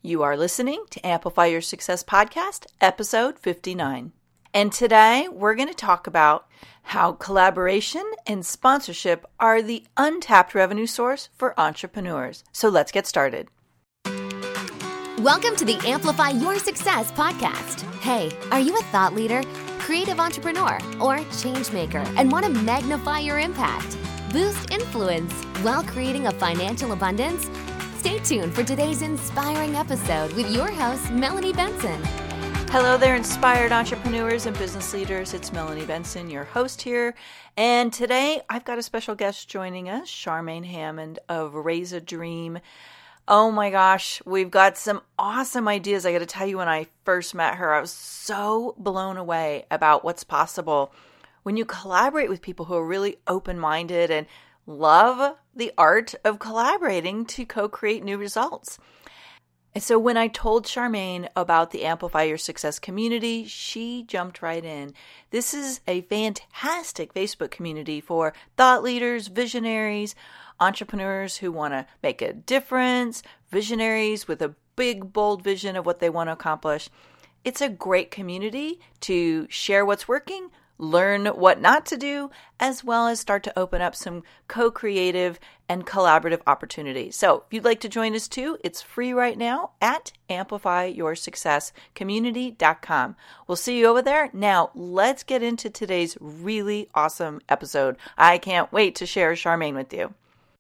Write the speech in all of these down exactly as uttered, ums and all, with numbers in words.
You are listening to Amplify Your Success Podcast, episode fifty-nine. And today we're going to talk about how collaboration and sponsorship are the untapped revenue source for entrepreneurs. So let's get started. Welcome to the Amplify Your Success Podcast. Hey, are you a thought leader, creative entrepreneur, or change maker and want to magnify your impact, boost influence while creating a financial abundance? Stay tuned for today's inspiring episode with your host, Melanie Benson. Hello there, inspired entrepreneurs and business leaders. It's Melanie Benson, your host here. And today I've got a special guest joining us, Charmaine Hammond of Raise a Dream. Oh my gosh, we've got some awesome ideas. I got to tell you, when I first met her, I was so blown away about what's possible when you collaborate with people who are really open-minded and love the art of collaborating to co-create new results. And so when I told Charmaine about the Amplify Your Success community, she jumped right in. This is a fantastic Facebook community for thought leaders, visionaries, entrepreneurs who want to make a difference, visionaries with a big, bold vision of what they want to accomplish. It's a great community to share what's working, learn what not to do, as well as start to open up some co-creative and collaborative opportunities. So if you'd like to join us too, it's free right now at amplify your success community dot com. We'll see you over there. Now, let's get into today's really awesome episode. I can't wait to share Charmaine with you.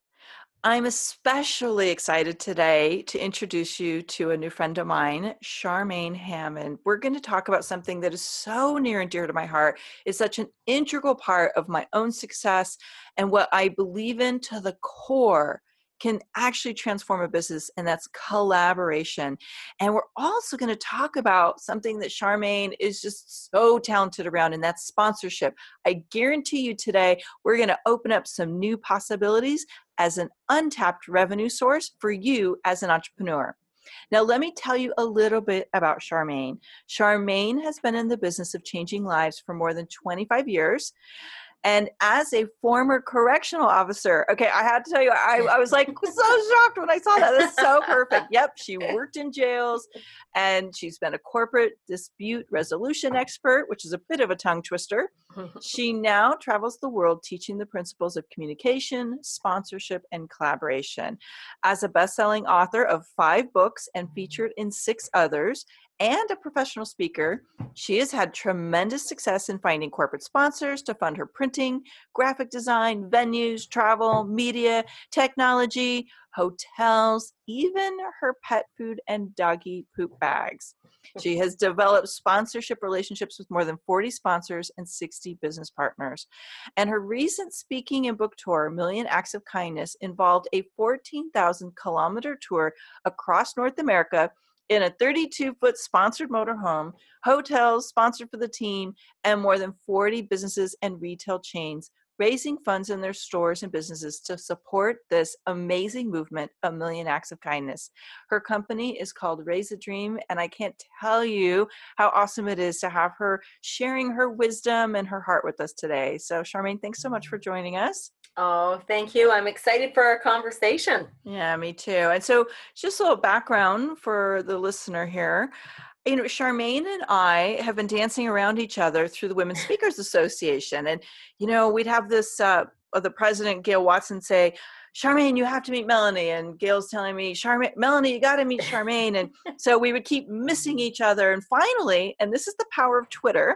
I'm especially excited today to introduce you to a new friend of mine, Charmaine Hammond. We're going to talk about something that is so near and dear to my heart. It's such an integral part of my own success and what I believe in to the core can actually transform a business, and that's collaboration. And we're also going to talk about something that Charmaine is just so talented around, and that's sponsorship. I guarantee you today, we're going to open up some new possibilities as an untapped revenue source for you as an entrepreneur. Now, let me tell you a little bit about Charmaine. Charmaine has been in the business of changing lives for more than twenty-five years. And as a former correctional officer, okay, I had to tell you, I, I was like so shocked when I saw that. That's so perfect. Yep, she worked in jails, and she's been a corporate dispute resolution expert, which is a bit of a tongue twister. She now travels the world teaching the principles of communication, sponsorship, and collaboration. As a best-selling author of five books and featured in six others, and a professional speaker, she has had tremendous success in finding corporate sponsors to fund her printing, graphic design, venues, travel, media, technology, hotels, even her pet food and doggy poop bags. She has developed sponsorship relationships with more than forty sponsors and sixty business partners. And her recent speaking and book tour, Million Acts of Kindness, involved a fourteen thousand kilometer tour across North America in a thirty-two foot sponsored motorhome, hotels sponsored for the team, and more than forty businesses and retail chains, raising funds in their stores and businesses to support this amazing movement, A Million Acts of Kindness. Her company is called Raise a Dream, and I can't tell you how awesome it is to have her sharing her wisdom and her heart with us today. So, Charmaine, thanks so much for joining us. Oh, thank you. I'm excited for our conversation. Yeah, me too. And so just a little background for the listener here. You know, Charmaine and I have been dancing around each other through the Women Speakers Association. And, you know, we'd have this, uh, the president, Gail Watson, say, Charmaine, you have to meet Melanie. And Gail's telling me, Charmaine, Melanie, you got to meet Charmaine. And so we would keep missing each other. And finally, and this is the power of Twitter,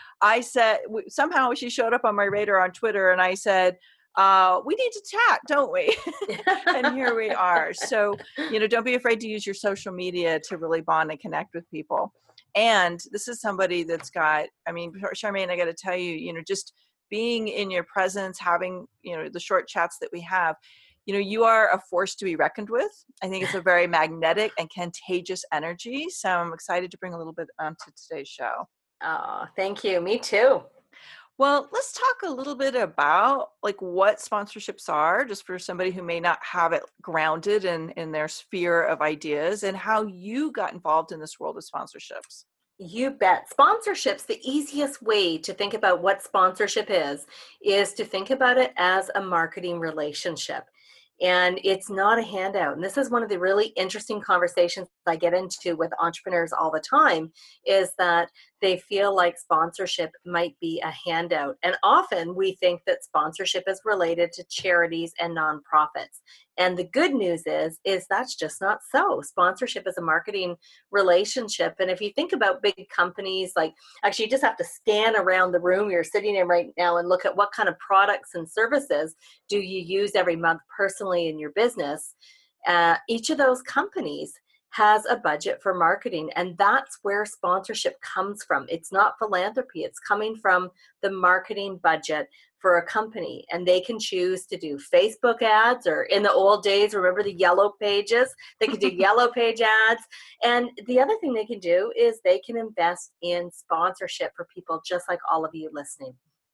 I said, somehow she showed up on my radar on Twitter, and I said, Uh, we need to chat, don't we? And here we are. So, you know, don't be afraid to use your social media to really bond and connect with people. And this is somebody that's got, I mean, Charmaine, I got to tell you, you know, just being in your presence, having, you know, the short chats that we have, you know, you are a force to be reckoned with. I think it's a very magnetic and contagious energy. So I'm excited to bring a little bit onto today's show. Oh, thank you. Me too. Well, let's talk a little bit about like what sponsorships are, just for somebody who may not have it grounded in, in their sphere of ideas, and how you got involved in this world of sponsorships. You bet. Sponsorships, the easiest way to think about what sponsorship is, is to think about it as a marketing relationship. And it's not a handout. And this is one of the really interesting conversations I get into with entrepreneurs all the time, is that they feel like sponsorship might be a handout. And often we think that sponsorship is related to charities and nonprofits. And the good news is, is that's just not so. Sponsorship is a marketing relationship. And if you think about big companies, like, actually you just have to scan around the room you're sitting in right now and look at what kind of products and services do you use every month personally in your business. Uh, each of those companies has a budget for marketing, and that's where sponsorship comes from. It's not philanthropy. It's coming from the marketing budget for a company, and they can choose to do Facebook ads, or in the old days, remember the yellow pages? They can do yellow page ads. And the other thing they can do is they can invest in sponsorship for people just like all of you listening.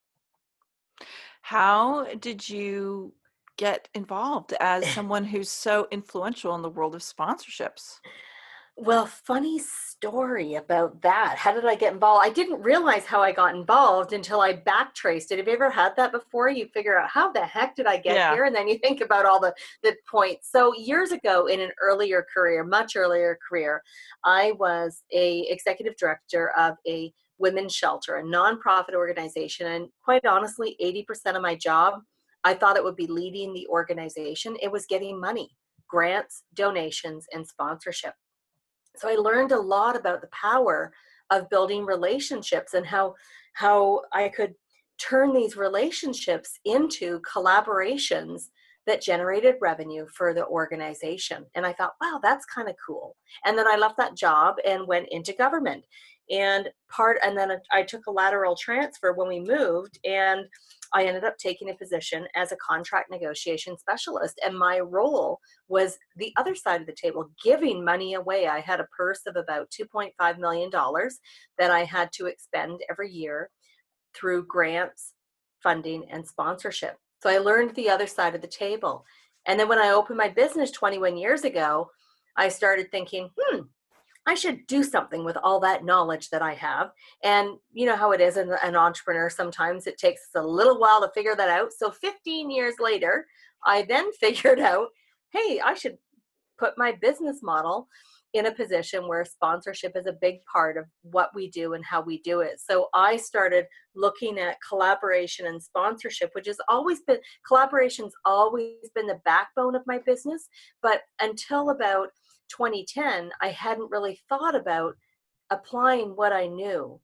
How did you get involved as someone who's so influential in the world of sponsorships? Well, funny story about that. How did I get involved? I didn't realize how I got involved until I backtraced it. Have you ever had that before? You figure out, how the heck did I get Yeah. here? And then you think about all the, the points. So years ago, in an earlier career, much earlier career, I was a executive director of a women's shelter, a nonprofit organization. And quite honestly, eighty percent of my job, I thought it would be leading the organization. It was getting money, grants, donations, and sponsorship. So I learned a lot about the power of building relationships, and how how I could turn these relationships into collaborations that generated revenue for the organization. And I thought, wow, that's kind of cool. And then I left that job and went into government. And part and then I took a lateral transfer when we moved, and I ended up taking a position as a contract negotiation specialist. And my role was the other side of the table, giving money away. I had a purse of about two point five million dollars that I had to expend every year through grants, funding, and sponsorship. So I learned the other side of the table. And then when I opened my business twenty-one years ago, I started thinking, hmm, I should do something with all that knowledge that I have. And you know how it is in an entrepreneur, sometimes it takes a little while to figure that out. So fifteen years later, I then figured out, hey, I should put my business model in a position where sponsorship is a big part of what we do and how we do it. So I started looking at collaboration and sponsorship, which has always been, collaboration's always been the backbone of my business. But until about twenty ten, I hadn't really thought about applying what I knew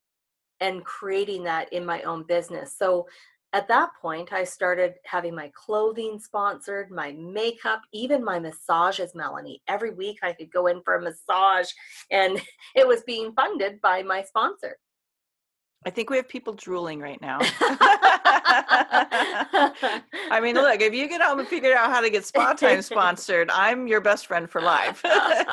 and creating that in my own business. So at that point, I started having my clothing sponsored, my makeup, even my massages, Melanie. Every week I could go in for a massage, and it was being funded by my sponsor. I think we have people drooling right now. I mean, look, if you get home and figure out how to get Spa Time sponsored, I'm your best friend for life.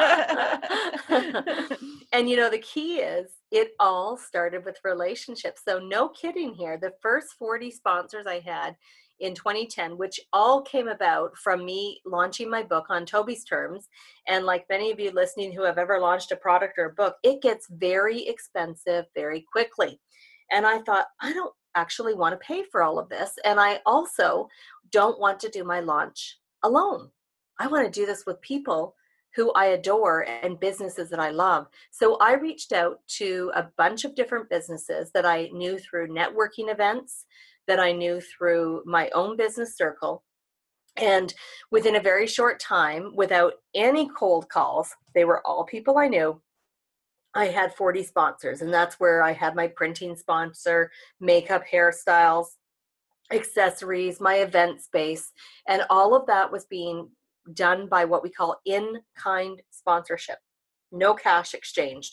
And you know, the key is it all started with relationships. So no kidding here. The first forty sponsors I had in twenty ten, which all came about from me launching my book on Toby's terms. And like many of you listening who have ever launched a product or a book, it gets very expensive very quickly. And I thought, I don't actually want to pay for all of this. And I also don't want to do my launch alone. I want to do this with people who I adore and businesses that I love. So I reached out to a bunch of different businesses that I knew through networking events, that I knew through my own business circle. And within a very short time, without any cold calls, they were all people I knew, I had forty sponsors. And that's where I had my printing sponsor, makeup, hairstyles, accessories, my event space, and all of that was being done by what we call in-kind sponsorship. No cash exchanged.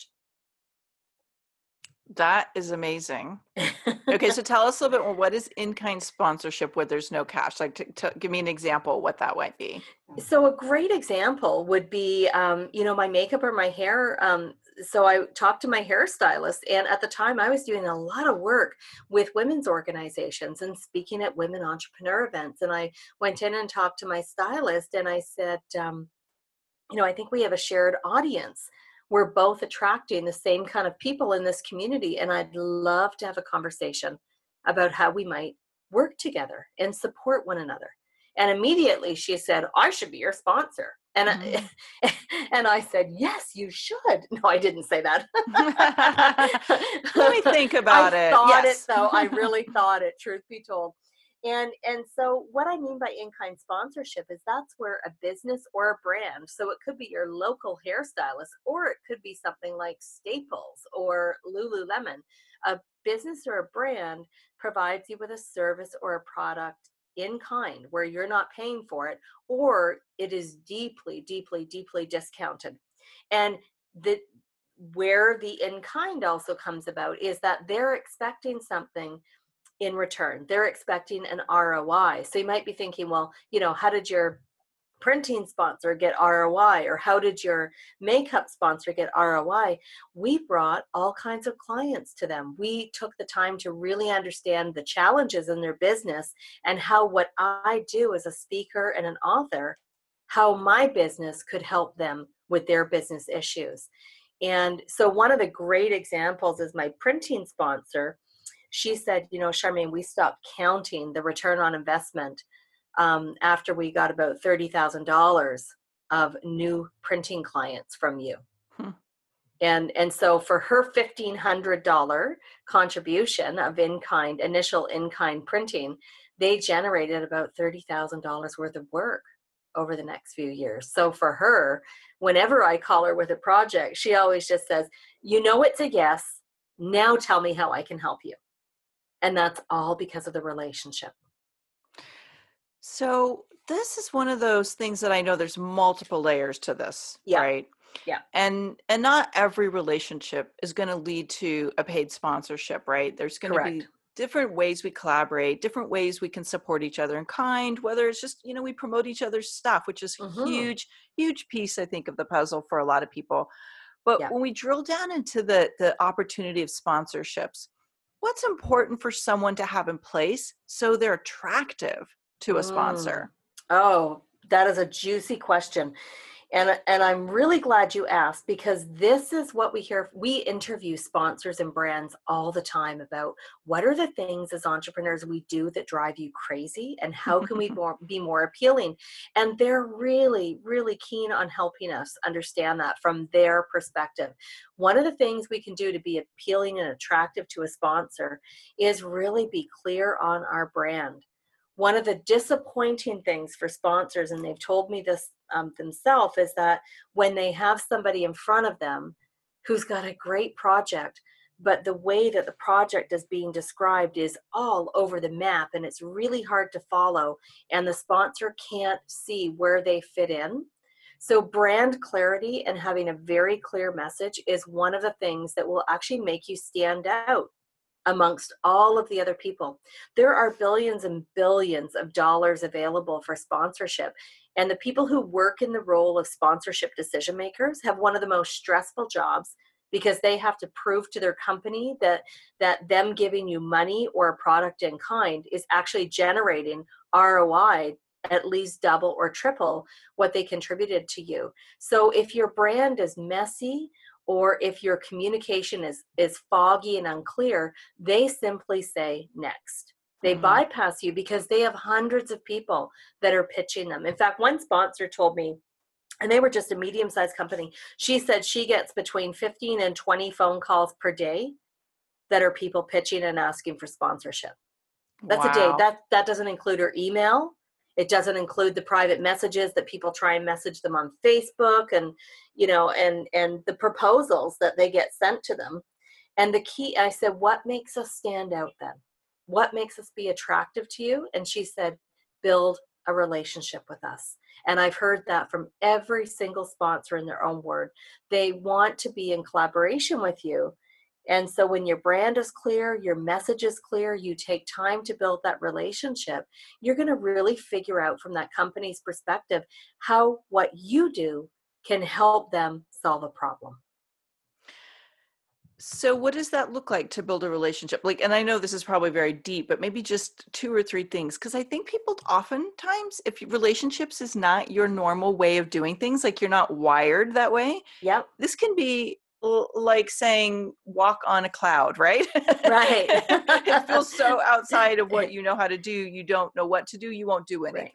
That is amazing. Okay, so tell us a little bit more. What is in-kind sponsorship where there's no cash? Like, to, to give me an example of what that might be. So a great example would be, um, you know, my makeup or my hair. Um, so I talked to my hairstylist, and at the time I was doing a lot of work with women's organizations and speaking at women entrepreneur events. And I went in and talked to my stylist, and I said, um, you know, I think we have a shared audience. We're both attracting the same kind of people in this community, and I'd love to have a conversation about how we might work together and support one another. And immediately she said, I should be your sponsor. And, Mm-hmm. I, and I said, yes, you should. No, I didn't say that. Let me think about I it. thought Yes. it though. I really thought it, truth be told. And and so what I mean by in-kind sponsorship is that's where a business or a brand, so it could be your local hairstylist, or it could be something like Staples or Lululemon. A business or a brand provides you with a service or a product in kind where you're not paying for it, or it is deeply, deeply, deeply discounted. And the where the in kind also comes about is that they're expecting something in return. They're expecting an R O I. So you might be thinking, well, you know, how did your printing sponsor get R O I, or how did your makeup sponsor get R O I? We brought all kinds of clients to them. We took the time to really understand the challenges in their business and how what I do as a speaker and an author, how my business could help them with their business issues. And so one of the great examples is my printing sponsor. She said, you know, Charmaine, we stopped counting the return on investment um, after we got about thirty thousand dollars of new printing clients from you. Hmm. And, and so for her fifteen hundred dollars contribution of in-kind, initial in-kind printing, they generated about thirty thousand dollars worth of work over the next few years. So for her, whenever I call her with a project, she always just says, you know, it's a yes. Now tell me how I can help you. And that's all because of the relationship. So this is one of those things that I know there's multiple layers to this, Yeah. right? Yeah. And and not every relationship is going to lead to a paid sponsorship, right? There's going to be Correct. different ways we collaborate, different ways we can support each other in kind, whether it's just, you know, we promote each other's stuff, which is a Mm-hmm. huge, huge piece, I think, of the puzzle for a lot of people. But Yeah. when we drill down into the the opportunity of sponsorships, what's important for someone to have in place so they're attractive to a sponsor? Mm. Oh, that is a juicy question. And, and I'm really glad you asked, because this is what we hear. We interview sponsors and brands all the time about what are the things as entrepreneurs we do that drive you crazy, and how can we more, be more appealing? And they're really, really keen on helping us understand that from their perspective. One of the things we can do to be appealing and attractive to a sponsor is really be clear on our brand. One of the disappointing things for sponsors, and they've told me this um, themselves, is that when they have somebody in front of them who's got a great project, but the way that the project is being described is all over the map and it's really hard to follow, and the sponsor can't see where they fit in. So brand clarity and having a very clear message is one of the things that will actually make you stand out amongst all of the other people. There are billions and billions of dollars available for sponsorship. And the people who work in the role of sponsorship decision makers have one of the most stressful jobs, because they have to prove to their company that, that them giving you money or a product in kind is actually generating R O I at least double or triple what they contributed to you. So if your brand is messy, or if your communication is, is foggy and unclear, they simply say next. They mm-hmm. bypass you because they have hundreds of people that are pitching them. In fact, one sponsor told me, and they were just a medium-sized company, she said she gets between fifteen and twenty phone calls per day that are people pitching and asking for sponsorship. That's wow. a day. That, that doesn't include her email. It doesn't include the private messages that people try and message them on Facebook, and, you know, and, and the proposals that they get sent to them. And the key, I said, what makes us stand out then? What makes us be attractive to you? And she said, build a relationship with us. And I've heard that from every single sponsor in their own word. They want to be in collaboration with you. And so when your brand is clear, your message is clear, you take time to build that relationship, you're going to really figure out from that company's perspective how what you do can help them solve a problem. So what does that look like to build a relationship? Like, and I know this is probably very deep, but maybe just two or three things. Because I think people oftentimes, if relationships is not your normal way of doing things, like you're not wired that way, yep. this can be like saying walk on a cloud, right? Right. It feels so outside of what you know how to do. You don't know what to do. You won't do anything. Right.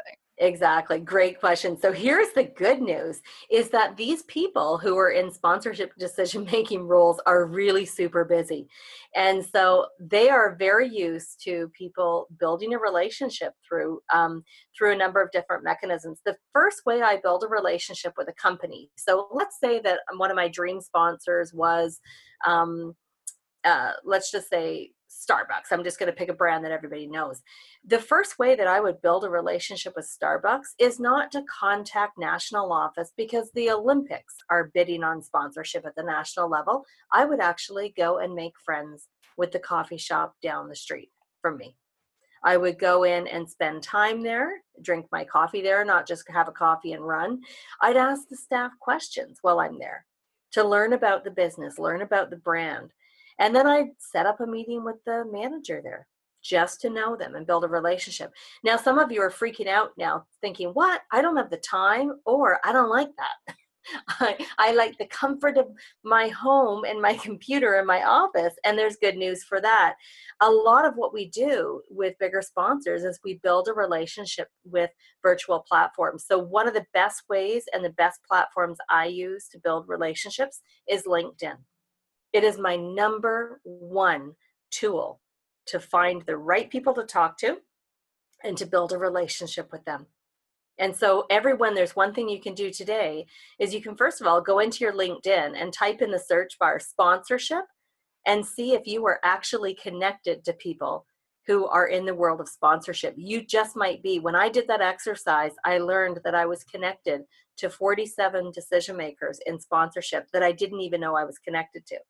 Exactly. Great question. So here's the good news is that these people who are in sponsorship decision-making roles are really super busy. And so they are very used to people building a relationship through, um, through a number of different mechanisms. The first way I build a relationship with a company. So let's say that one of my dream sponsors was, um, uh, let's just say Starbucks. I'm just going to pick a brand that everybody knows. The first way that I would build a relationship with Starbucks is not to contact national office because the Olympics are bidding on sponsorship at the national level. I would actually go and make friends with the coffee shop down the street from me. I would go in and spend time there, drink my coffee there, not just have a coffee and run. I'd ask the staff questions while I'm there to learn about the business, learn about the brand. And then I set up a meeting with the manager there just to know them and build a relationship. Now, some of you are freaking out now thinking, what? I don't have the time, or I don't like that. I, I like the comfort of my home and my computer in my office. And there's good news for that. A lot of what we do with bigger sponsors is we build a relationship with virtual platforms. So one of the best ways and the best platforms I use to build relationships is LinkedIn. It is my number one tool to find the right people to talk to and to build a relationship with them. And so everyone, there's one thing you can do today is you can, first of all, go into your LinkedIn and type in the search bar sponsorship and see if you are actually connected to people who are in the world of sponsorship. You just might be. When I did that exercise, I learned that I was connected to forty-seven decision makers in sponsorship that I didn't even know I was connected to.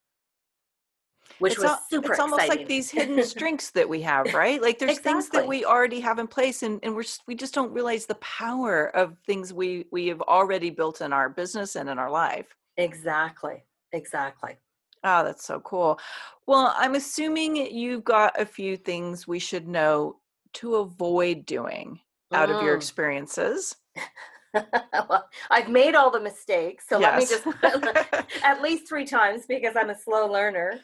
Which it's was al- super it's almost exciting. like these hidden strengths that we have, right? Like there's Exactly. things that we already have in place, and, and we're just, we just don't realize the power of things we we have already built in our business and in our life. Exactly. Exactly. Oh, that's so cool. Well, I'm assuming you've got a few things we should know to avoid doing out of your Mm. experiences. Well, I've made all the mistakes, so let me Yes. just at least three times because I'm a slow learner.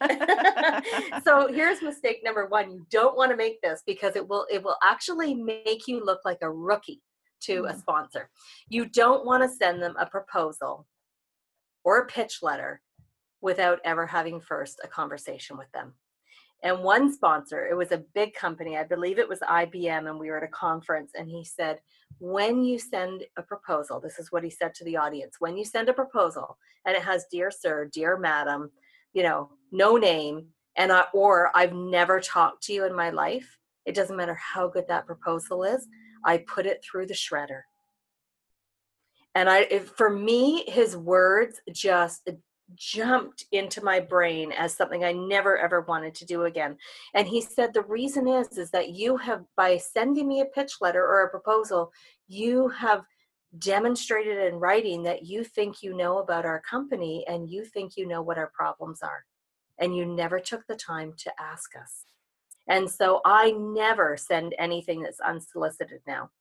So here's mistake number one. You don't want to make this because it will it will actually make you look like a rookie to a Mm. sponsor. You don't want to send them a proposal or a pitch letter without ever having first a conversation with them. And one sponsor, it was a big company, I believe it was I B M, and we were at a conference, and he said, when you send a proposal, this is what he said to the audience, when you send a proposal and it has dear sir, dear madam, you know, no name, and I, or I've never talked to you in my life, it doesn't matter how good that proposal is, I put it through the shredder. And I, if, for me, his words just jumped into my brain as something I never ever wanted to do again. And he said, the reason is, is that you have, by sending me a pitch letter or a proposal, you have demonstrated in writing that you think you know about our company and you think you know what our problems are. And you never took the time to ask us. And so I never send anything that's unsolicited now.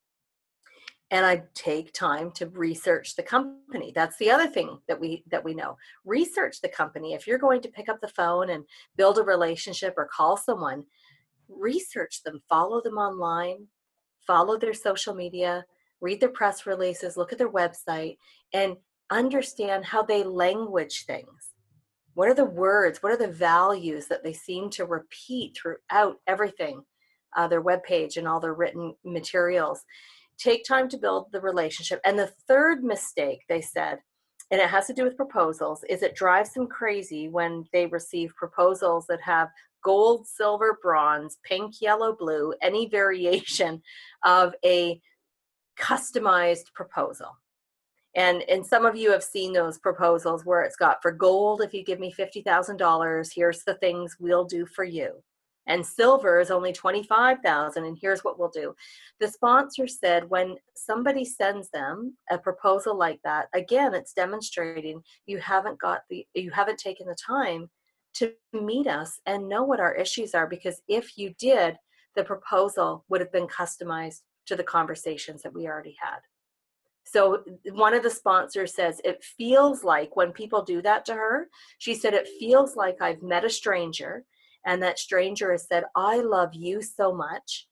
And I take time to research the company. That's the other thing that we that we know. Research the company. If you're going to pick up the phone and build a relationship or call someone, research them, follow them online, follow their social media, read their press releases, look at their website, and understand how they language things. What are the words? What are the values that they seem to repeat throughout everything, uh, their webpage and all their written materials? Take time to build the relationship. And the third mistake, they said, and it has to do with proposals, is it drives them crazy when they receive proposals that have gold, silver, bronze, pink, yellow, blue, any variation of a customized proposal. And, and some of you have seen those proposals where it's got, for gold, if you give me fifty thousand dollars, here's the things we'll do for you. And silver is only twenty-five thousand dollars, and here's what we'll do. The sponsor said when somebody sends them a proposal like that, again, it's demonstrating you haven't got the, you haven't taken the time to meet us and know what our issues are, because if you did, the proposal would have been customized to the conversations that we already had. So one of the sponsors says, it feels like when people do that to her, she said, it feels like I've met a stranger, and that stranger has said, I love you so much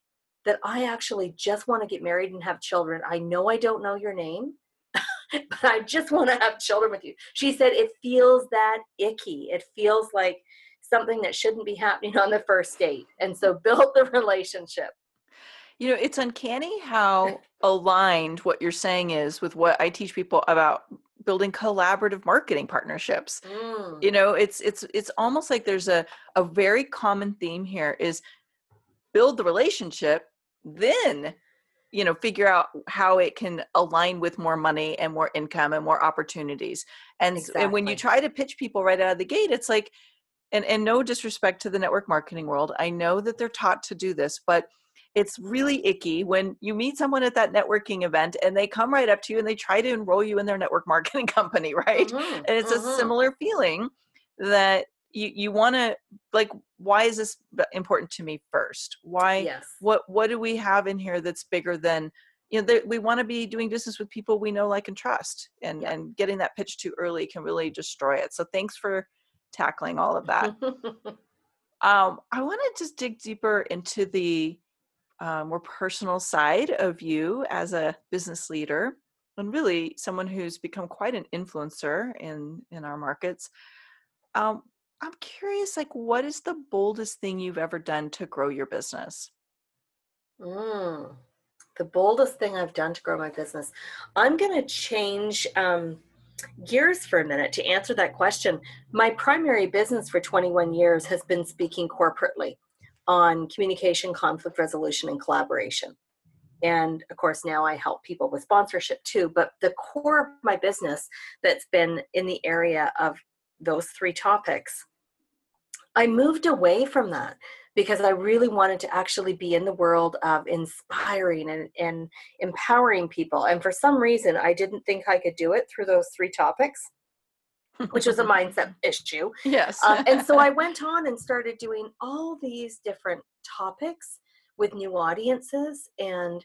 that I actually just want to get married and have children. I know I don't know your name, but I just want to have children with you. She said, it feels that icky. It feels like something that shouldn't be happening on the first date. And so build the relationship. You know, it's uncanny how aligned what you're saying is with what I teach people about building collaborative marketing partnerships. Mm. You know, it's it's it's almost like there's a, a very common theme here is build the relationship, then, you know, figure out how it can align with more money and more income and more opportunities. And, Exactly. and when you try to pitch people right out of the gate, it's like, and, and no disrespect to the network marketing world, I know that they're taught to do this, but it's really icky when you meet someone at that networking event and they come right up to you and they try to enroll you in their network marketing company, right? Mm-hmm. And it's Mm-hmm. a similar feeling that you, you want to, like, why is this important to me first? Why, Yes. what, what do we have in here that's bigger than, you know, we want to be doing business with people we know, like, and trust, and, Yep. and getting that pitch too early can really destroy it. So thanks for tackling all of that. um, I want to just dig deeper into the um, more personal side of you as a business leader, and really someone who's become quite an influencer in, in our markets. Um, I'm curious, like, what is the boldest thing you've ever done to grow your business? Mm, the boldest thing I've done to grow my business. I'm going to change um, gears for a minute to answer that question. My primary business for twenty-one years has been speaking corporately on communication, conflict resolution, and collaboration. And of course, now I help people with sponsorship too. But the core of my business that's been in the area of those three topics, I moved away from that because I really wanted to actually be in the world of inspiring and, and empowering people. And for some reason, I didn't think I could do it through those three topics, which was a mindset issue. Yes. um, and so I went on and started doing all these different topics with new audiences. And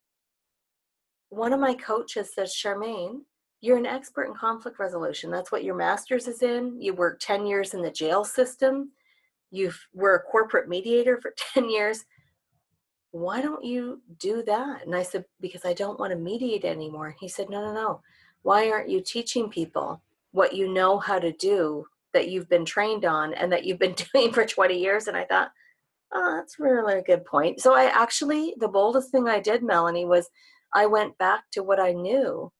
one of my coaches says, Charmaine, you're an expert in conflict resolution. That's what your master's is in. You worked ten years in the jail system. You were a corporate mediator for ten years. Why don't you do that? And I said, because I don't want to mediate anymore. He said, no, no, no. Why aren't you teaching people what you know how to do, that you've been trained on and that you've been doing for twenty years? And I thought, oh, that's really a good point. So I actually, the boldest thing I did, Melanie, was I went back to what I knew.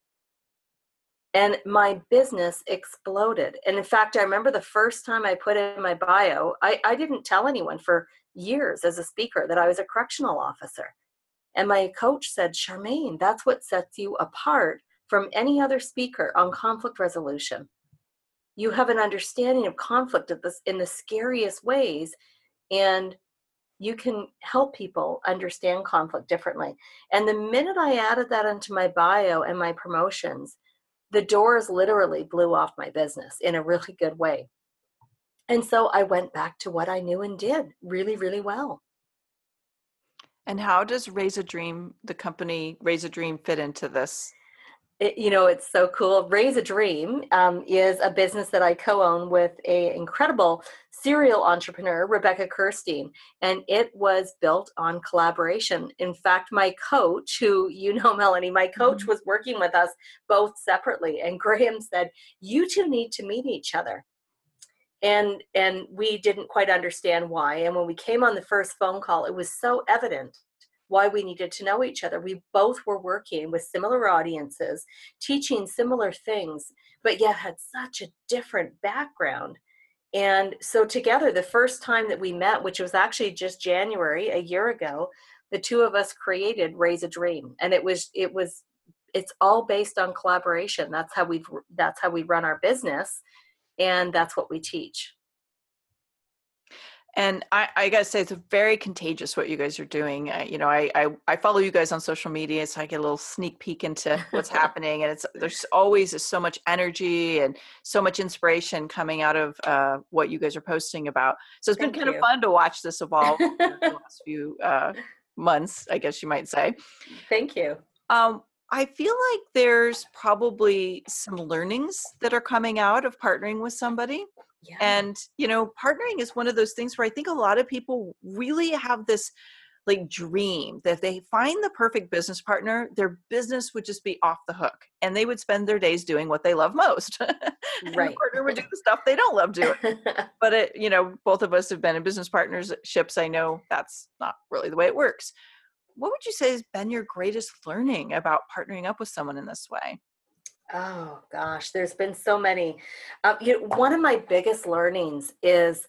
And my business exploded. And in fact, I remember the first time I put in my bio, I, I didn't tell anyone for years as a speaker that I was a correctional officer. And my coach said, Charmaine, that's what sets you apart from any other speaker on conflict resolution. You have an understanding of conflict of this in the scariest ways, and you can help people understand conflict differently. And the minute I added that into my bio and my promotions, the doors literally blew off my business in a really good way. And so I went back to what I knew and did really, really well. And how does Raise a Dream, the company Raise a Dream, fit into this? It, you know, it's so cool. Raise a Dream um, is a business that I co-own with an incredible serial entrepreneur, Rebecca Kirstein, and it was built on collaboration. In fact, my coach, who you know, Melanie, my coach mm-hmm. was working with us both separately, and Graham said, you two need to meet each other. And, and we didn't quite understand why. And when we came on the first phone call, it was so evident why we needed to know each other. We both were working with similar audiences, teaching similar things, but yet had such a different background. And so together, the first time that we met, which was actually just January, a year ago, the two of us created Raise a Dream. And it was, it was, it's all based on collaboration. That's how we've, that's how we run our business. And that's what we teach. And I, I got to say, it's very contagious what you guys are doing. I, you know, I, I, I follow you guys on social media, so I get a little sneak peek into what's happening. And it's there's always so much energy and so much inspiration coming out of uh, what you guys are posting about. So it's Thank been kind you. of fun to watch this evolve in the last few uh, months, I guess you might say. Thank you. Um, I feel like there's probably some learnings that are coming out of partnering with somebody. Yeah. And, you know, partnering is one of those things where I think a lot of people really have this like dream that if they find the perfect business partner, their business would just be off the hook and they would spend their days doing what they love most. And the Right. partner would do the stuff they don't love doing. But it, you know, both of us have been in business partnerships. I know that's not really the way it works. What would you say has been your greatest learning about partnering up with someone in this way? Oh gosh, there's been so many. Uh, you know, one of my biggest learnings is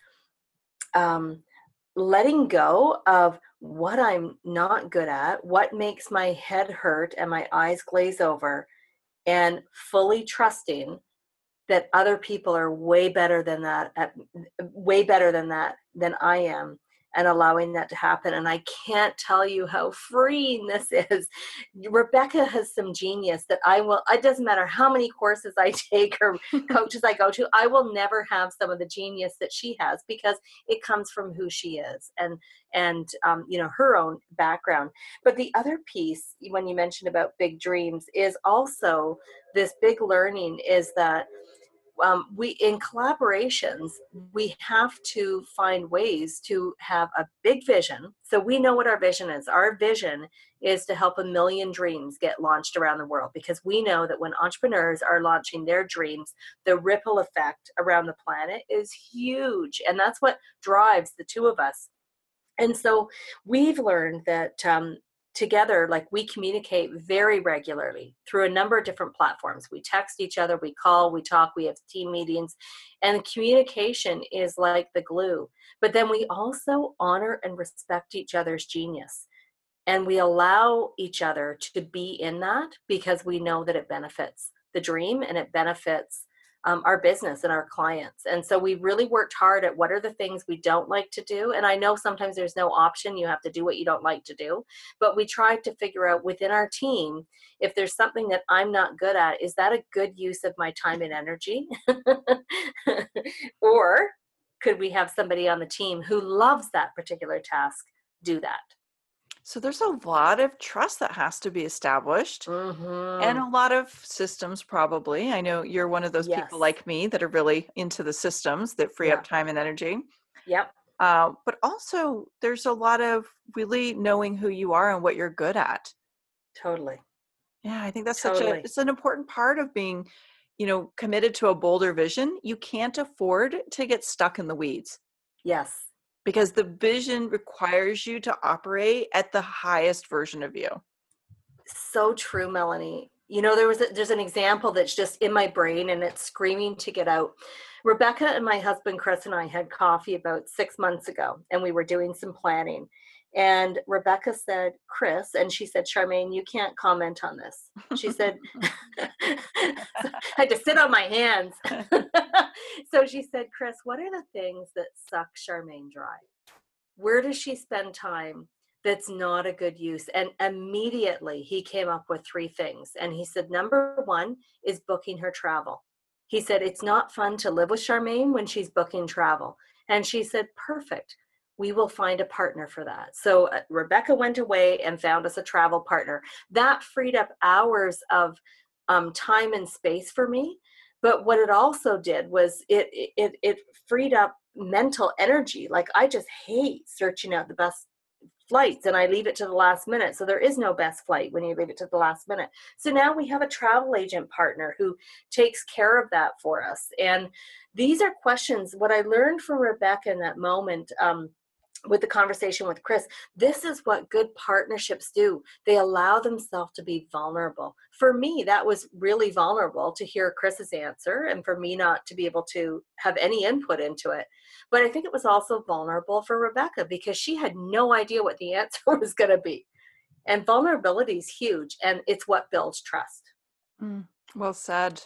um, letting go of what I'm not good at, what makes my head hurt and my eyes glaze over, and fully trusting that other people are way better than that, at, way better than that than I am, and allowing that to happen. And I can't tell you how freeing this is. Rebecca has some genius that I will, it doesn't matter how many courses I take or coaches I go to, I will never have some of the genius that she has because it comes from who she is and, and, um, you know, her own background. But the other piece, when you mentioned about big dreams, is also this big learning is that Um, we in collaborations, we have to find ways to have a big vision. So we know what our vision is. Our vision is to help a million dreams get launched around the world, because we know that when entrepreneurs are launching their dreams, the ripple effect around the planet is huge. And that's what drives the two of us. And so we've learned that um, together, like we communicate very regularly through a number of different platforms. We text each other, we call, we talk, we have team meetings, and communication is like the glue. But then we also honor and respect each other's genius. And we allow each other to be in that because we know that it benefits the dream and it benefits um, our business and our clients. And so we really worked hard at what are the things we don't like to do. And I know sometimes there's no option. You have to do what you don't like to do. But we tried to figure out within our team, if there's something that I'm not good at, is that a good use of my time and energy? Or could we have somebody on the team who loves that particular task do that? So there's a lot of trust that has to be established. Mm-hmm. And a lot of systems, probably. I know you're one of those Yes. people like me that are really into the systems that free Yeah. up time and energy. Yep. Uh, but also, there's a lot of really knowing who you are and what you're good at. Totally. Yeah, I think that's Totally. such a, it's an important part of being, you know, committed to a bolder vision. You can't afford to get stuck in the weeds. Yes. Because the vision requires you to operate at the highest version of you. So true, Melanie. You know, there was a, there's an example that's just in my brain and it's screaming to get out. Rebecca and my husband, Chris, and I had coffee about six months ago, and we were doing some planning. And Rebecca said, Chris, and she said, Charmaine, you can't comment on this. She said, I had to sit on my hands. So she said, Chris, what are the things that suck Charmaine dry? Where does she spend time that's not a good use? And immediately he came up with three things. And he said, number one is booking her travel. He said, it's not fun to live with Charmaine when she's booking travel. And she said, perfect. We will find a partner for that. So uh, Rebecca went away and found us a travel partner. That freed up hours of um, time and space for me. But what it also did was it, it, it freed up mental energy. Like I just hate searching out the best flights and I leave it to the last minute. So there is no best flight when you leave it to the last minute. So now we have a travel agent partner who takes care of that for us. And these are questions. What I learned from Rebecca in that moment, um, with the conversation with Chris, this is what good partnerships do. They allow themselves to be vulnerable. For me, that was really vulnerable to hear Chris's answer and for me not to be able to have any input into it. But I think it was also vulnerable for Rebecca because she had no idea what the answer was going to be. And vulnerability is huge, and it's what builds trust. Mm, well said.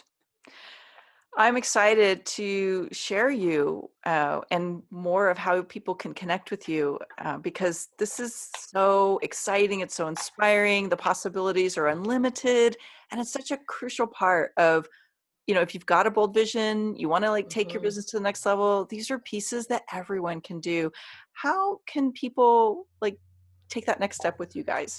I'm excited to share you uh, and more of how people can connect with you uh, because this is so exciting. It's so inspiring. The possibilities are unlimited. And it's such a crucial part of, you know, if you've got a bold vision, you want to like take mm-hmm. your business to the next level. These are pieces that everyone can do. How can people like take that next step with you guys?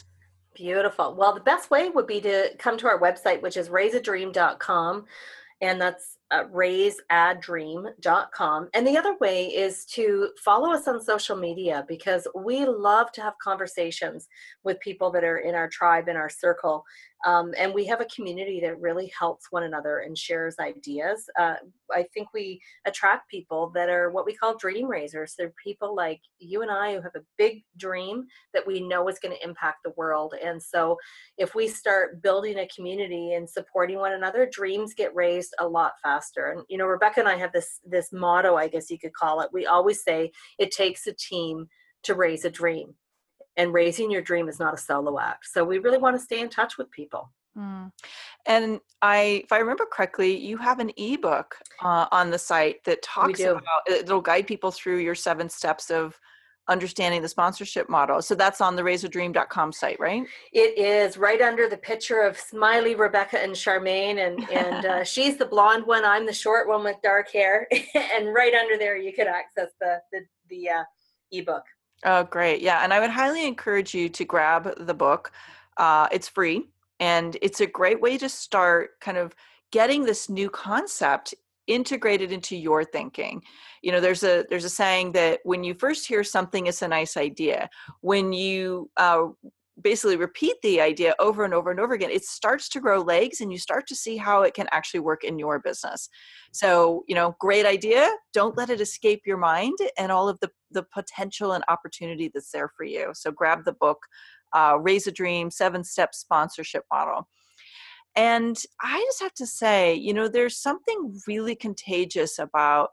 Beautiful. Well, the best way would be to come to our website, which is raise a dream dot com. And that's uh, raise a dream dot com. And the other way is to follow us on social media, because we love to have conversations with people that are in our tribe, in our circle. Um, and we have a community that really helps one another and shares ideas. Uh, I think we attract people that are what we call dream raisers. They're people like you and I who have a big dream that we know is going to impact the world. And so if we start building a community and supporting one another, dreams get raised a lot faster. And, you know, Rebecca and I have this, this motto, I guess you could call it. We always say it takes a team to raise a dream. And raising your dream is not a solo act. So we really want to stay in touch with people. Mm. And I, if I remember correctly, you have an ebook uh, on the site that talks about, it'll guide people through your seven steps of understanding the sponsorship model. So that's on the raise a dream dot com site, right? It is right under the picture of smiley Rebecca and Charmaine. And, and uh, she's the blonde one. I'm the short one with dark hair. And right under there, you could access the, the, the uh, ebook. Oh, great. Yeah. And I would highly encourage you to grab the book. Uh, it's free, and it's a great way to start kind of getting this new concept integrated into your thinking. You know, there's a, there's a saying that when you first hear something, it's a nice idea. When you uh, basically repeat the idea over and over and over again, it starts to grow legs, and you start to see how it can actually work in your business. So, you know, great idea. Don't let it escape your mind and all of the, the potential and opportunity that's there for you. So grab the book, uh, Raise a Dream, Seven Step Sponsorship Model. And I just have to say, you know, there's something really contagious about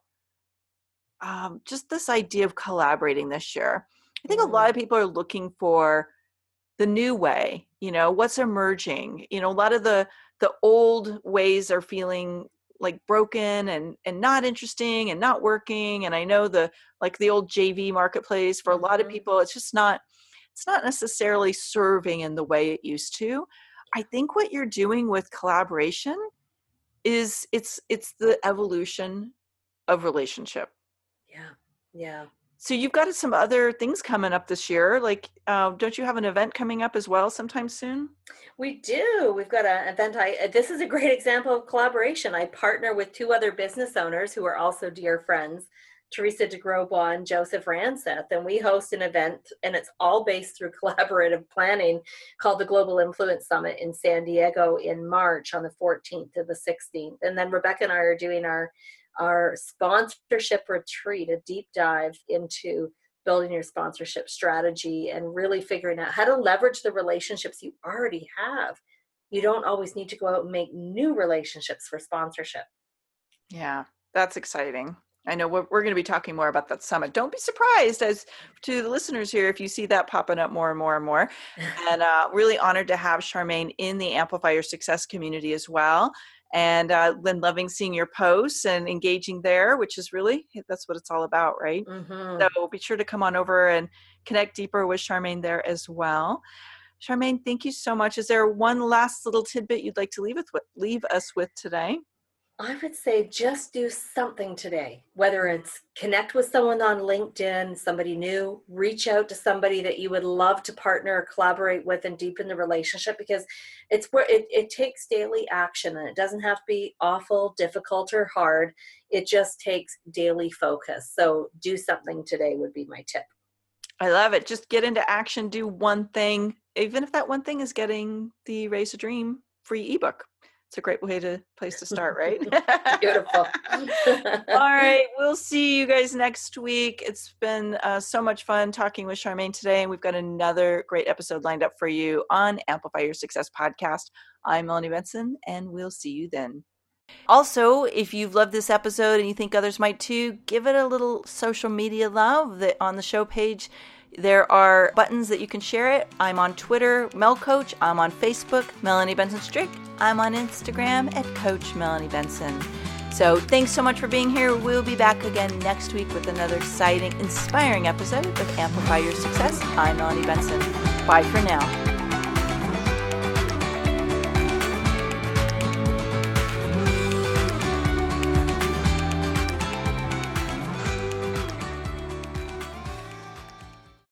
um, just this idea of collaborating this year. I think mm. a lot of people are looking for the new way, you know, what's emerging. You know, a lot of the the old ways are feeling like broken and and not interesting and not working. And I know the like the old J V marketplace for a lot of people, it's just not it's not necessarily serving in the way it used to. I think what you're doing with collaboration is it's it's the evolution of relationship. Yeah. Yeah. So you've got some other things coming up this year. Like, uh, don't you have an event coming up as well sometime soon? We do. We've got an event. I, this is a great example of collaboration. I partner with two other business owners who are also dear friends, Teresa DeGrobois and Joseph Ranseth, and we host an event, and it's all based through collaborative planning, called the Global Influence Summit in San Diego in March on the fourteenth to the sixteenth. And then Rebecca and I are doing our our sponsorship retreat, a deep dive into building your sponsorship strategy and really figuring out how to leverage the relationships you already have. You don't always need to go out and make new relationships for sponsorship. Yeah, that's exciting. I know we're, we're going to be talking more about that summit. Don't be surprised as to the listeners here if you see that popping up more and more and more. And uh, really honored to have Charmaine in the Amplify Your Success community as well. And uh, been loving seeing your posts and engaging there, which is really, that's what it's all about, right? Mm-hmm. So be sure to come on over and connect deeper with Charmaine there as well. Charmaine, thank you so much. Is there one last little tidbit you'd like to leave with, leave us with today? I would say just do something today, whether it's connect with someone on LinkedIn, somebody new, reach out to somebody that you would love to partner or collaborate with and deepen the relationship, because it's where it, it takes daily action, and it doesn't have to be awful, difficult, or hard. It just takes daily focus. So do something today would be my tip. I love it. Just get into action, do one thing, even if that one thing is getting the Raise a Dream free ebook. It's a great way to place to start, right? Beautiful. All right. We'll see you guys next week. It's been uh, so much fun talking with Charmaine today, and we've got another great episode lined up for you on Amplify Your Success podcast. I'm Melanie Benson, and we'll see you then. Also, if you've loved this episode and you think others might too, give it a little social media love. That on the show page, there are buttons that you can share it. I'm on Twitter, Mel Coach. I'm on Facebook, Melanie Benson Strick. I'm on Instagram at Coach Melanie Benson. So thanks so much for being here. We'll be back again next week with another exciting, inspiring episode of Amplify Your Success. I'm Melanie Benson. Bye for now.